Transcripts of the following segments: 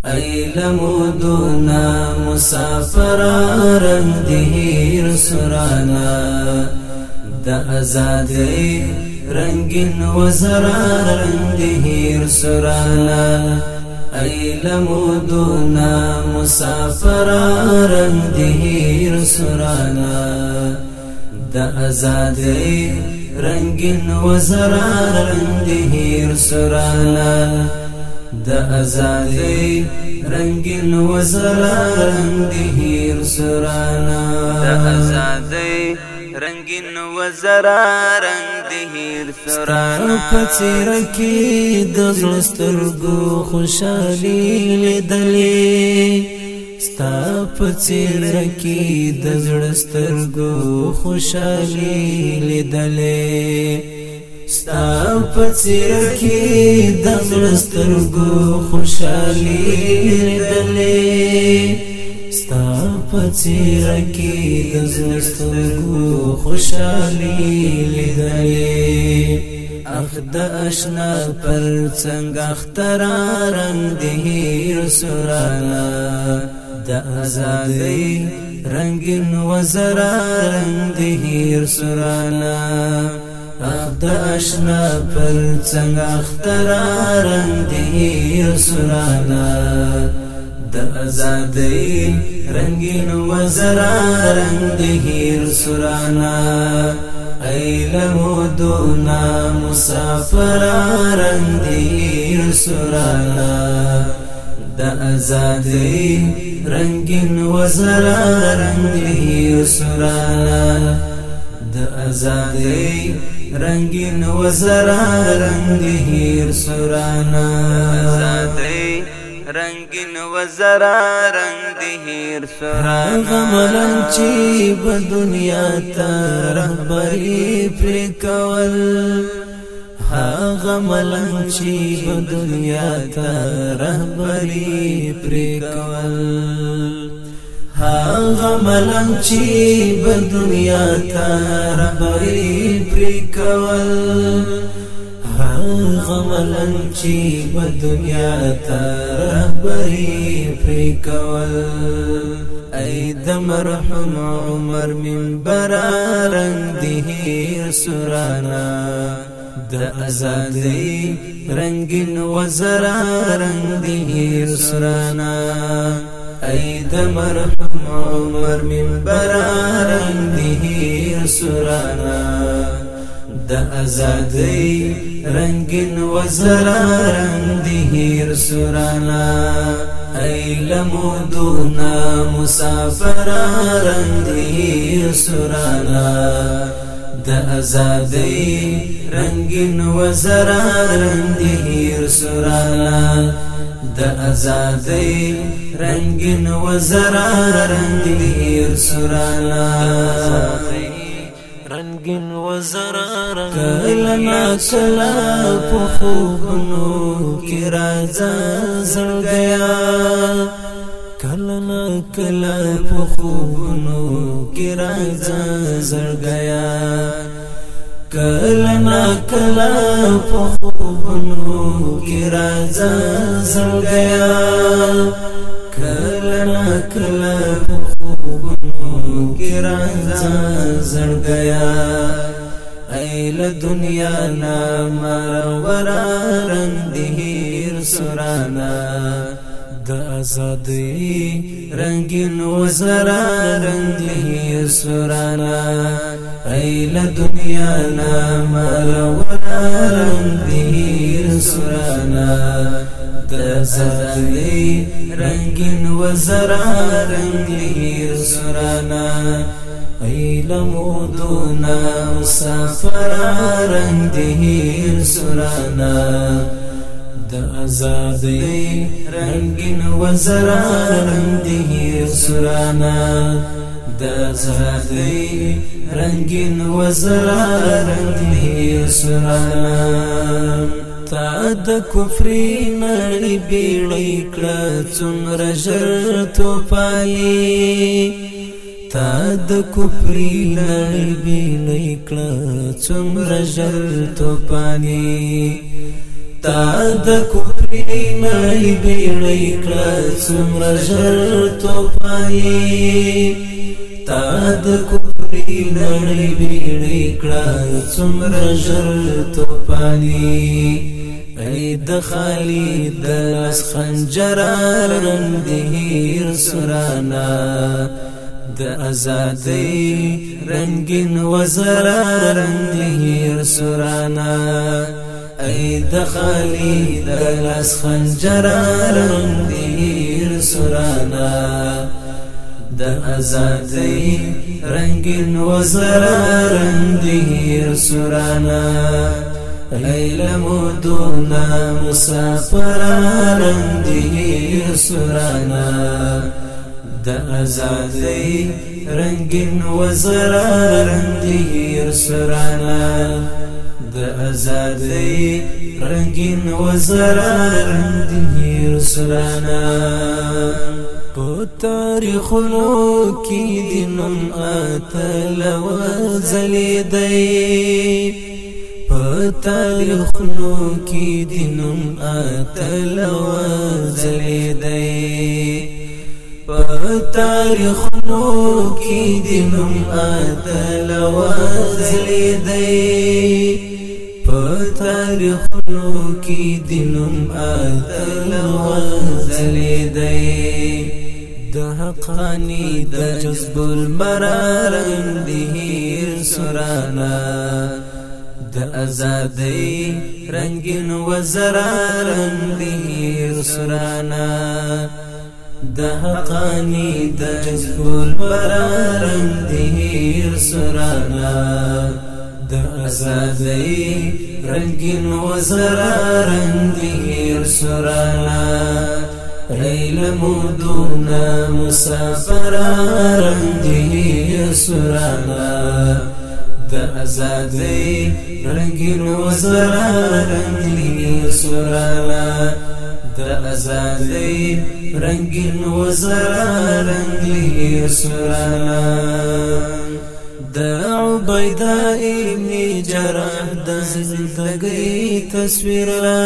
ایلمودونا مسافر رنگ دهیر سرانا دا ازادی رنگین وزرا رنگ دهیر سرانا ایلمودونا مسافر رنگ دهیر سرانا دا ازادی رنگین وزرا رنگ دهیر سرانا دا ازادی رنگین وزرا رنگ دهیر سرانا دا ازادی رنگین وزرا رنگ دهیر سرانا پڅیر کی د زړسترګو خوشالي لیدلې ستا پڅیر کی د زړسترګو خوشالي لیدلې ستا پڅیر کی د زړسترګو خوشالي لیدلې ستا پڅیر کی د زړسترګو خوشالي لیدلې اخ د آشنا پر څنګه اخترا رنگ دهیر سرانا د ازادۍ رنگین وزرا رنگ دهیر سرانا اخ د آشنا پر څنګه اخترا رنگ دهیر سرانا د ازادۍ رنگین وزرا رنگ دهیر سرانا ایلمودونا مسافر رنگ دهیر سرانا د ازادۍ رنگین وزرا رنگ دهیر سرانا د ازادۍ رنگین وزرا رنگ دهیر سرانا رنگین وزرا رنگ دهیر سرانا غملن چی په دنیا ته رهبری پر کول غملن چی په دنیا ته رهبری پر کول غملن چی په دنیا ته رهبری پر کول غملن چی په دنیا ته رهبری پر کول ای د مرحوم عمر منبر رنگ دهیر سرانا د ازادۍ رنگین وزرا رنگ دهیر سرانا ای د مرحوم عمر منبر رنگ دهیر سرانا د ازادۍ رنگین وزرا رنگ دهیر سرانا ایلمودونا مسافر رنگ دهیر سرانا د ازادۍ رنگین وزرا رنگ دهیر سرانا د ازادۍ رنگین وزرا رنگ دهیر سرانا رنگین وزرا کلنا کلا په خوبونو کې راځه زړګیا کلنا کلا په خوبونو کې راځه زړګیا کلنا کلا په خوبونو کې راځه زړګیا کلنا کلا په خوبونو کې راځه زړګیا ایل دنیا نا مرورا رنگ دهیر سرانا د ازادۍ رنگین وزرا رنگ دهیر سرانا ایل دنیا نا مرورا رنگ دهیر سرانا د ازادۍ رنگین وزرا رنگ دهیر سرانا ایلمودونا مسافر رنگ دهیر سرانا د ازادۍ رنگین وزرا رنگ دهیر سرانا د ازادۍ رنگین وزرا رنگ دهیر سرانا تا د کفري نړۍ بیړۍ کړه څومره ژر توپاني تا د کفري نړۍ بیړۍ کړه څومره ژر توپاني تا د کفري نړۍ بیړۍ کړه څومره ژر توپاني تا د کفري نړۍ بیړۍ کړه څومره ژر توپاني ای د خالد د لاس خنجر رنګ د هیر سرانا د ازادۍ رنگین وزر رنگ د هیر سرانا ای د خالد د لاس خنجر رنگ د هیر سرانا د ازادۍ رنگین وزر رنگ د هیر سرانا ای لمدونا مسافر رنگ د هیر سرانا د ازادۍ رنگین وزر رنگ د هیر سرانا د ازادۍ رنگین وزر رنگ د هیر سرانا په تاریخونو کې د نوم اتل وځلېدی په تاریخونو کې د نوم اتل وځلېدی په تاریخونو کې د نوم اتل وځلېدی په تاریخونو کې د نوم اتل وځلېدی د حقانی د جذب المرار د هیر سرانا د ازادۍ رنگین وزر رنگ د هیر سرانا د حقانی د جذب المرار د هیر سرانا د ازادۍ رنگین وزر رنگ د هیر سرانا ای لمدونا مسافر رنگ د هیر سرانا د ازادۍ رنگین وزر رنگ د هیر سرانا د ازادۍ رنگین وزر رنگ د هیر سرانا د عبیده ابن جراح د زندګۍ تصویر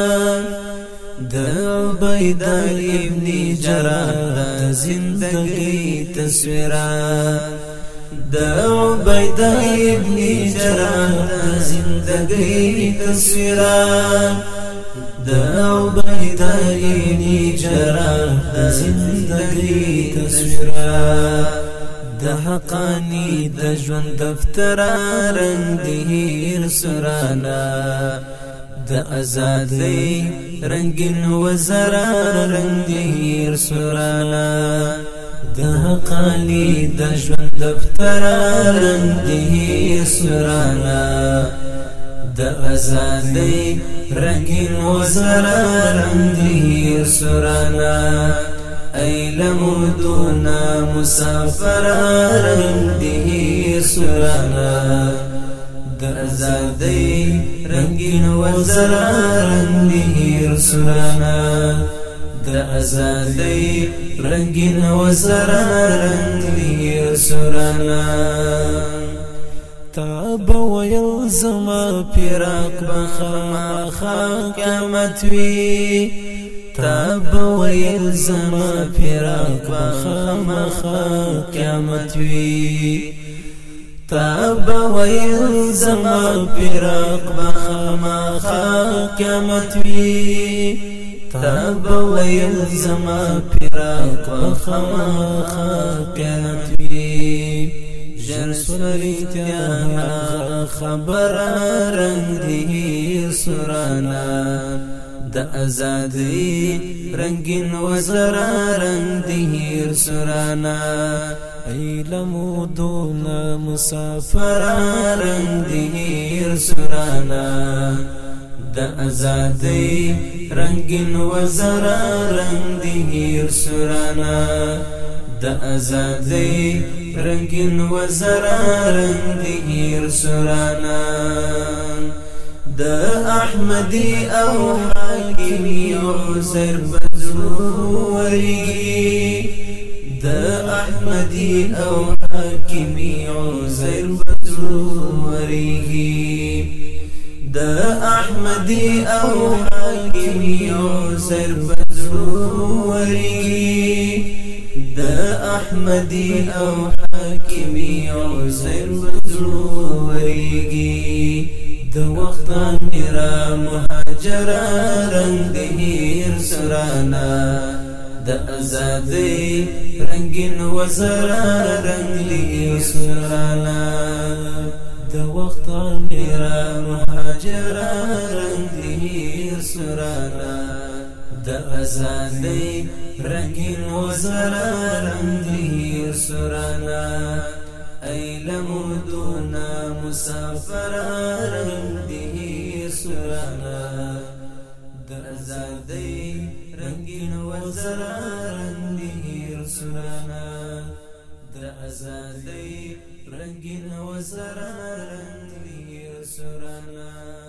د عبیده ابن جراح د زندګۍ تصویر د عبیده ابن جراح د زندګۍ تصویر د عبیده ابن جراح د زندګۍ تصویر د حقانی د ژوند دفتر رنگ د هیر سرانا د ازادۍ رنگین وزر رنگ د هیر سرانا د حقانی د ژوند دفتر رنگ د هیر سرانا د ازادۍ رنگین وزر رنگ د هیر سرانا ای لمدونا مسافر رنگ د هیر سرانا د ازادۍ رنگین وزر رنگ د هیر سرانا د ازادۍ رنگین وزر رنگ د هیر سرانا تاب ویل زما پیراق بخامخا قیامت وی تاب ویل زما پیراق بخامخا قیامت وی تاب ویل زما پیراق بخامخا قیامت وی تاب ویل زما پیراق بخامخا قیامت وی ژر سوریتیا خبر رنگ د هیر سرانا د ازادۍ رنگین وزر رنگ د هیر سرانا ای لمدونا مسافر رنگ د هیر سرانا د ازادۍ رنگین وزر رنگ د هیر سرانا د ازادۍ رنگین وزر رنگ د هیر سرانا د احمدی او حاکمی عزر بدروریږي د احمدی او حاکمی عزر بدروریږي د احمدی او حاکمی عزر بدروري دا احمدی او حاکمی عزر بدروري دا وقتان میرا مهاجرا رنگ دهیر سرانا دا ازادی رنگین وزرا رنگ دهیر سرانا دا وقتان میرا مهاجرا رنگ دهیر سرانا دا ازادی رنگین وزرا رنگ دهیر سرانا ای لمدونا مسافر رنگ دهیر سرانا دا ازادی رنگین وزرا رنگ دهیر سرانا دا ازادی رنگین وزرا رنگ دهیر سرانا